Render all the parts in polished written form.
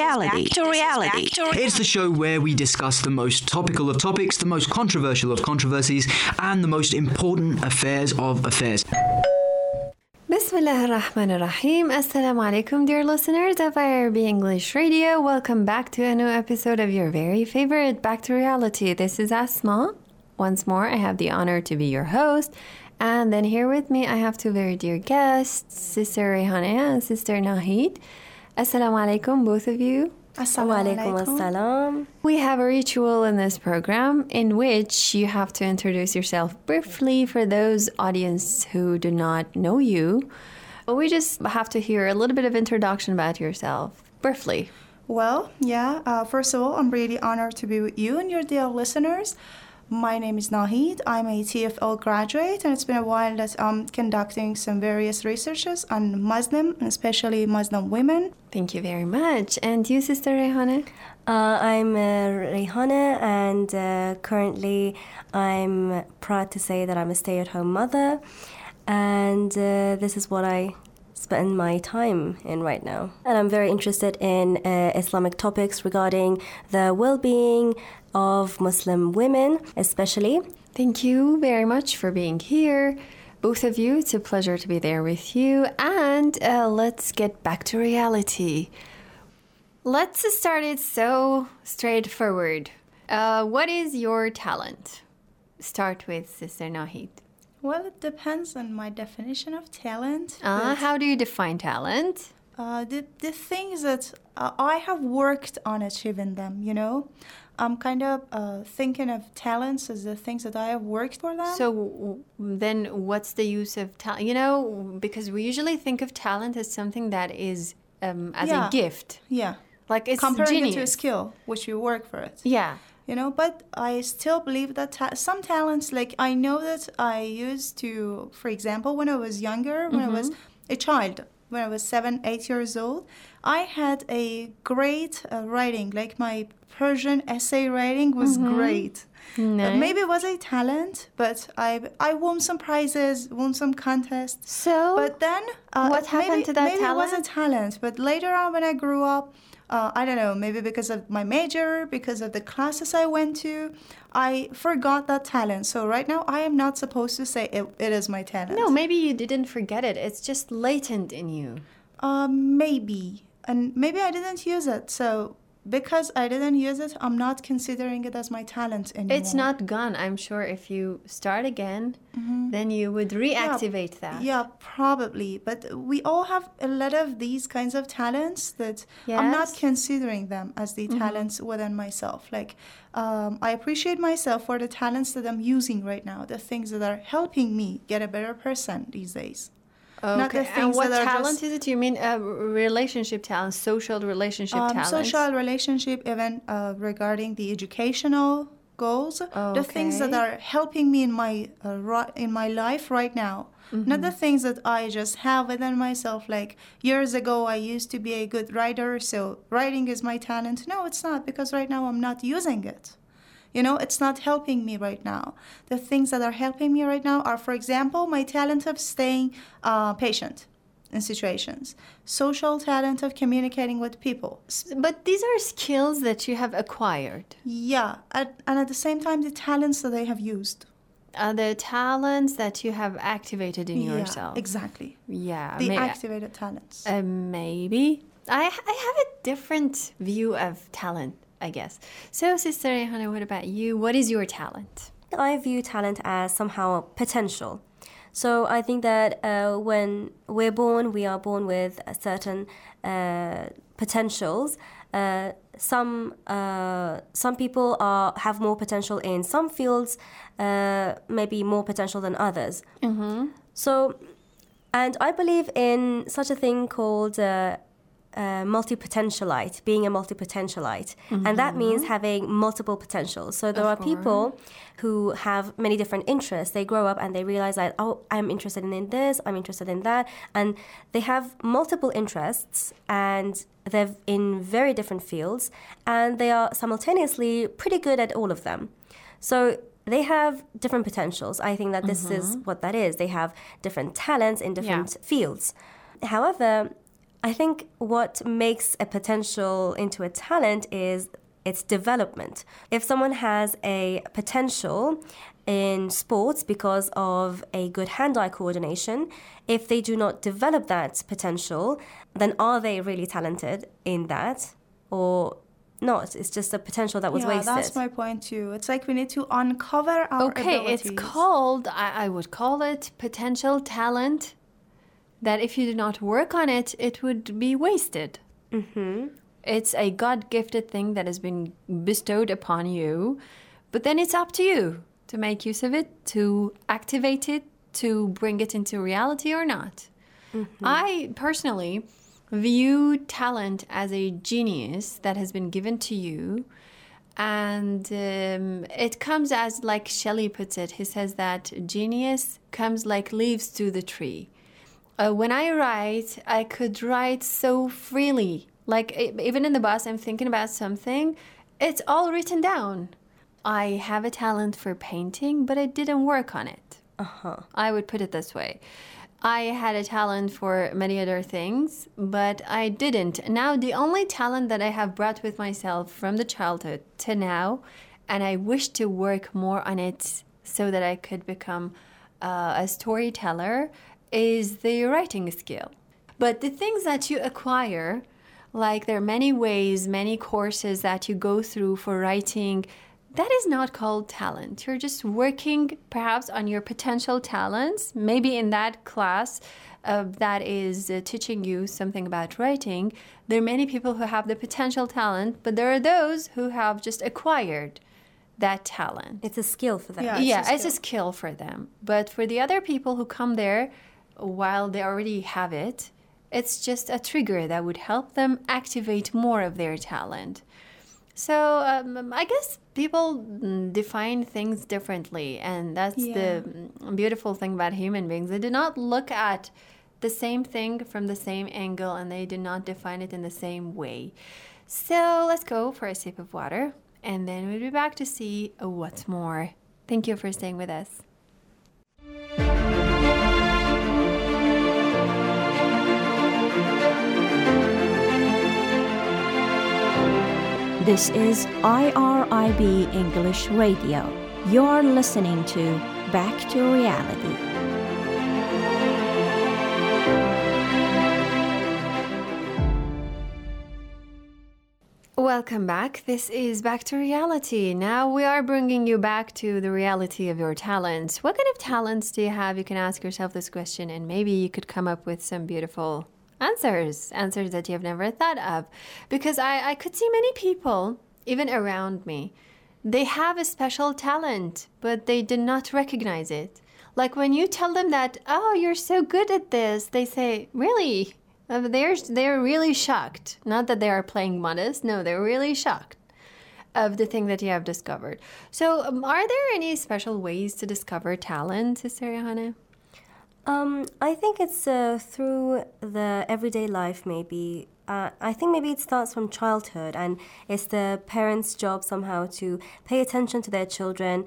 reality. It's the show where we discuss the most topical of topics, the most controversial of controversies, and the most important affairs of affairs. Bismillah ar-Rahman ar-Rahim. Assalamu alaikum, dear listeners of IRB English Radio. Welcome back to a new episode of your very favorite Back to Reality. This is Asma. Once more, I have the honor to be your host. And then here with me, I have two very dear guests, Sister Rehane and Sister Nahid. Assalamu alaikum, both of you. Assalamu alaikum assalam. We have a ritual in this program in which you have to introduce yourself briefly for those audience who do not know you. We just have to hear a little bit of introduction about yourself, briefly. Well, first of all, I'm really honored to be with you and your dear listeners. My name is Nahid. I'm a TFL graduate, and it's been a while that I'm conducting some various researches on Muslim, especially Muslim women. Thank you very much. And you, Sister Rehane? I'm Rehane, and currently I'm proud to say that I'm a stay-at-home mother, and this is what I spend my time in right now. And I'm very interested in Islamic topics regarding the well-being of Muslim women, especially. Thank you very much for being here, both of you. It's a pleasure to be there with you. And let's get back to reality. Let's start it so straightforward. What is your talent? Start with Sister Nahid. Well, it depends on my definition of talent. How do you define talent? The things that I have worked on achieving them, you know. I'm kind of thinking of talents as the things that I have worked for them. So then what's the use of talent? You know, because we usually think of talent as something that is as a gift. Yeah. Like it's comparing genius. it to a skill, which you work for it. Yeah. You know, but I still believe that some talents, like I know that I used to, for example, when I was younger, when I was a child, when I was 7, 8 years old, I had a great writing, like my Persian essay writing was great. Nice. Maybe it was a talent, but I won some prizes, won some contests. So, but then what happened to that maybe talent? Maybe it was a talent, but later on when I grew up, I don't know, maybe because of my major, because of the classes I went to, I forgot that talent. So right now, I am not supposed to say it is my talent. No, maybe you didn't forget it. It's just latent in you. Maybe. And maybe I didn't use it. So because I didn't use it, I'm not considering it as my talent anymore. It's not gone. I'm sure if you start again, then you would reactivate that. Yeah, probably. But we all have a lot of these kinds of talents that I'm not considering them as the talents within myself. Like, I appreciate myself for the talents that I'm using right now, the things that are helping me get a better person these days. Okay. Not the things and what that are talent is it? You mean relationship talent, social relationship talent? Social relationship, even regarding the educational goals, the things that are helping me in my life right now. Not the things that I just have within myself. Like years ago, I used to be a good writer, so writing is my talent. No, it's not, because right now I'm not using it. You know, it's not helping me right now. The things that are helping me right now are, for example, my talent of staying patient in situations, social talent of communicating with people. But these are skills that you have acquired. Yeah, and at the same time, the talents that I have used. The talents that you have activated in yourself. Exactly. Yeah. The activated talents. Maybe. I have a different view of talent, I guess. So, Sister Rehane, what about you? What is your talent? I view talent as somehow potential. So I think that when we're born, we are born with certain potentials. Some people have more potential in some fields, maybe more potential than others. So, and I believe in such a thing called multi-potentialite, being a multi-potentialite. And that means having multiple potentials. So there are people who have many different interests. They grow up and they realize that, oh, I'm interested in this, I'm interested in that. And they have multiple interests and they're in very different fields. And they are simultaneously pretty good at all of them. So they have different potentials. I think that this is what that is. They have different talents in different fields. However, I think what makes a potential into a talent is its development. If someone has a potential in sports because of a good hand-eye coordination, if they do not develop that potential, then are they really talented in that or not? It's just a potential that was wasted. Yeah, that's my point too. It's like we need to uncover our abilities. It's called, I would call it potential talent, that if you do not work on it, it would be wasted. It's a God-gifted thing that has been bestowed upon you, but then it's up to you to make use of it, to activate it, to bring it into reality or not. I personally view talent as a genius that has been given to you, and it comes as, like Shelley puts it, he says that genius comes like leaves to the tree. When I write, I could write so freely. Like, even in the bus, I'm thinking about something, it's all written down. I have a talent for painting, but I didn't work on it. I would put it this way. I had a talent for many other things, but I didn't. Now, the only talent that I have brought with myself from the childhood to now, and I wish to work more on it so that I could become a storyteller, is the writing skill. But the things that you acquire, like there are many ways, many courses that you go through for writing, that is not called talent. You're just working perhaps on your potential talents. Maybe in that class that is teaching you something about writing, there are many people who have the potential talent, but there are those who have just acquired that talent. It's a skill for them. It's a skill for them. But for the other people who come there while they already have it, it's just a trigger that would help them activate more of their talent. So I guess people define things differently, and that's the beautiful thing about human beings. They do not look at the same thing from the same angle, and they do not define it in the same way. So let's go for a sip of water, and then we'll be back to see what's more. Thank you for staying with us. This is IRIB English Radio. You're listening to Back to Reality. Welcome back. This is Back to Reality. Now we are bringing you back to the reality of your talents. What kind of talents do you have? You can ask yourself this question, and maybe you could come up with some beautiful answers that you have never thought of. Because I could see many people, even around me, they have a special talent, but they did not recognize it. Like when you tell them that, oh, you're so good at this, they say, really? They're really shocked. Not that they are playing modest. No, they're really shocked of the thing that you have discovered. So are there any special ways to discover talent, Sister Johanna? I think it's through the everyday life, maybe. I think maybe it starts from childhood, and it's the parents' job somehow to pay attention to their children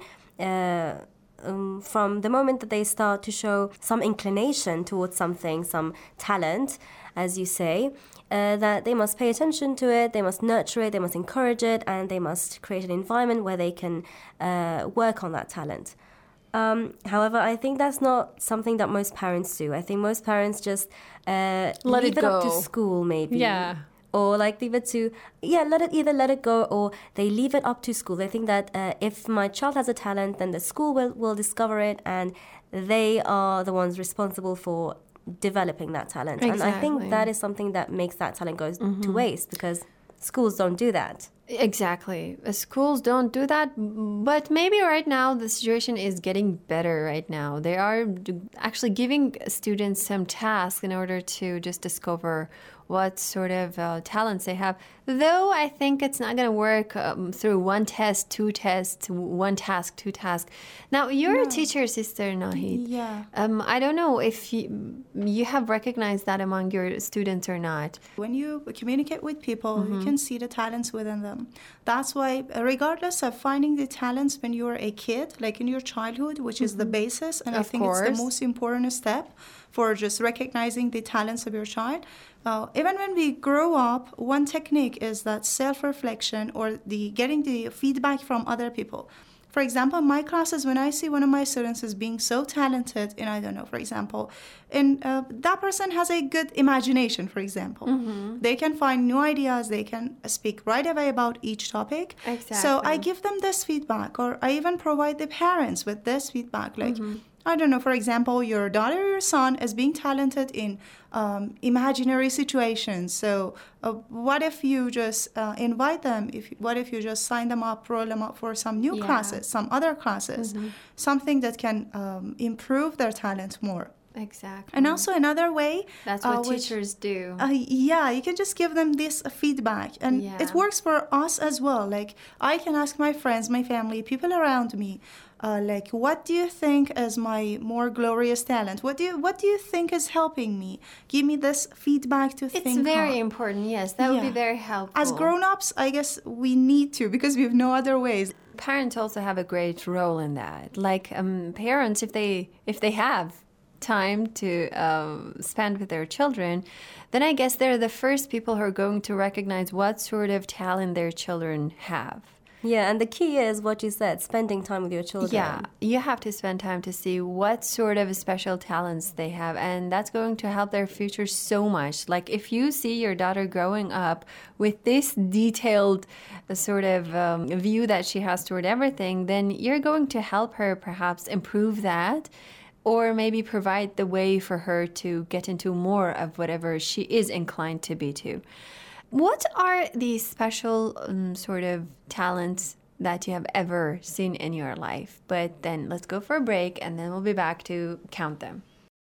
from the moment that they start to show some inclination towards something, some talent, as you say, that they must pay attention to it, they must nurture it, they must encourage it, and they must create an environment where they can work on that talent. However, I think that's not something that most parents do. I think most parents just leave it up to school, maybe. Yeah. Or like leave it to, let it go, or they leave it up to school. They think that if my child has a talent, then the school will discover it, and they are the ones responsible for developing that talent. Exactly. And I think that is something that makes that talent go to waste, because schools don't do that. Exactly. Schools don't do that, but maybe right now the situation is getting better right now. They are actually giving students some tasks in order to just discover what sort of talents they have. Though I think it's not going to work through one test, two tests, one task, two tasks. Now, you're a teacher, Sister Nahid. Yeah. I don't know if you have recognized that among your students or not. When you communicate with people, you can see the talents within them. That's why, regardless of finding the talents when you were a kid, like in your childhood, which is the basis, and I think it's the most important step for just recognizing the talents of your child. Even when we grow up, one technique is that self-reflection or getting the feedback from other people. For example, in my classes, when I see one of my students is being so talented in, I don't know, for example, that person has a good imagination, for example. They can find new ideas. They can speak right away about each topic. Exactly. So I give them this feedback, or I even provide the parents with this feedback. Like, I don't know, for example, your daughter or your son is being talented in imaginary situations. So what if you just invite them? What if you just sign them up, roll them up for some new classes, some other classes, something that can improve their talent more? Exactly. And also another way. That's what teachers do. Yeah, you can just give them this feedback. And it works for us as well. Like, I can ask my friends, my family, people around me, like, what do you think is my more glorious talent? What do you think is helping me? Give me this feedback to think. It's very important, yes. That would be very helpful. As grown-ups, I guess we need to, because we have no other ways. Parents also have a great role in that. Like, parents, if they have time to spend with their children, then I guess they're the first people who are going to recognize what sort of talent their children have. Yeah, and the key is what you said, spending time with your children. Yeah, you have to spend time to see what sort of special talents they have, and that's going to help their future so much. Like, if you see your daughter growing up with this detailed sort of view that she has toward everything, then you're going to help her perhaps improve that, or maybe provide the way for her to get into more of whatever she is inclined to be to. What are the special sort of talents that you have ever seen in your life? But then let's go for a break, and then we'll be back to count them.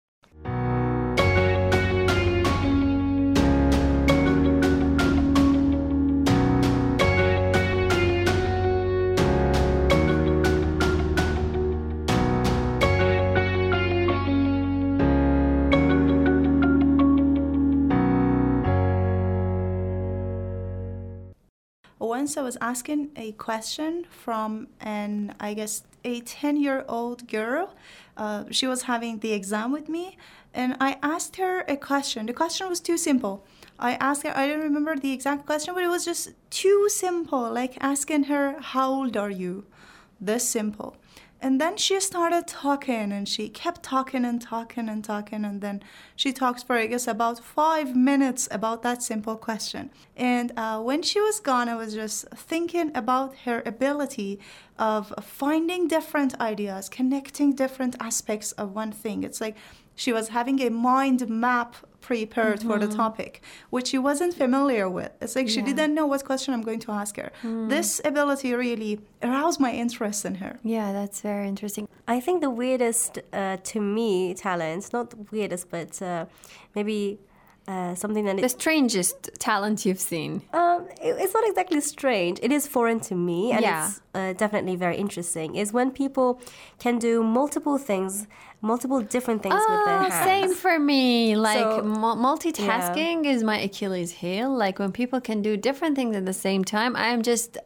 Once I was asking a question from I guess, a 10-year-old girl. She was having the exam with me, and I asked her a question. The question was too simple. I asked her, I don't remember the exact question, but it was just too simple, like asking her, how old are you? This simple. And then she started talking, and she kept talking and talking and talking, and then she talked for, I guess, about 5 minutes about that simple question. And when she was gone, I was just thinking about her ability of finding different ideas, connecting different aspects of one thing. It's like she was having a mind map prepared for the topic, which she wasn't familiar with. It's like she didn't know what question I'm going to ask her. This ability really aroused my interest in her. Yeah, that's very interesting. I think the weirdest, to me, talent, not the weirdest, but maybe something that... The strangest talent you've seen. It's not exactly strange. It is foreign to me, and it's definitely very interesting, is when people can do multiple different things with their hands. Same for me. Like, multitasking is my Achilles heel. Like, when people can do different things at the same time, I'm just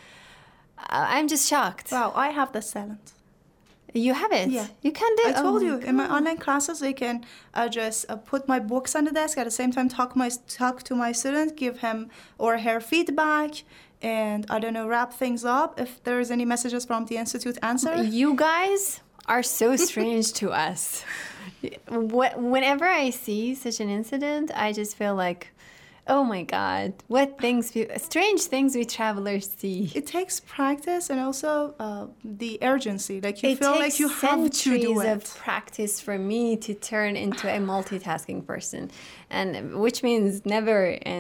shocked. Wow, I have this talent. You have it? Yeah. You can do it? I told you, in my online classes, I can just put my books on the desk, at the same time talk to my student, give him or her feedback, and, I don't know, wrap things up. If there's any messages from the institute, answer. You guys are so strange to us. Whenever I see such an incident, I just feel like, oh my God, strange things we travelers see. It takes practice and also the urgency. Like, you feel like you have to do it. It takes centuries of practice for me to turn into a multitasking person, and which means never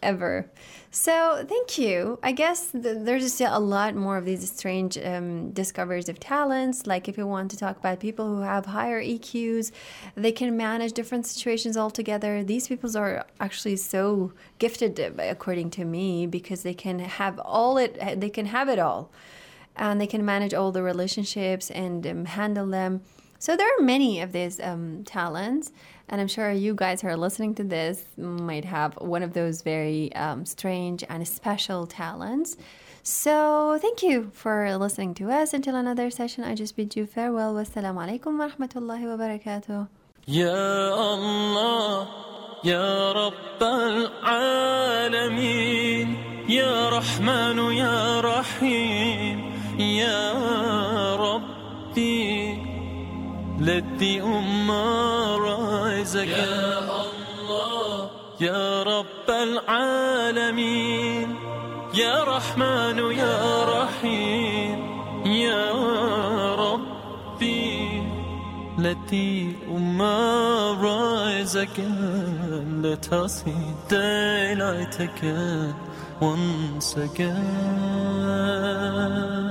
ever. So thank you. I guess there's still a lot more of these strange discoveries of talents. Like if you want to talk about people who have higher EQs, they can manage different situations altogether. These people are actually so gifted, according to me, because they can have they can have it all. And they can manage all the relationships and handle them. So there are many of these talents, and I'm sure you guys who are listening to this might have one of those very strange and special talents. So thank you for listening to us. Until another session, I just bid you farewell. Wassalamu alaikum wa rahmatullahi wa barakatuh. Ya Allah, Ya Rabbal Alameen, Ya Rahmanu, Ya Rahim, Ya Rabbi, let the Ummah rise again. Ya Allah, Ya Rabbal Alameen, Ya Rahmanu, Ya Rahim, Ya Rabbi, let the Ummah rise again. Let us see daylight again, once again.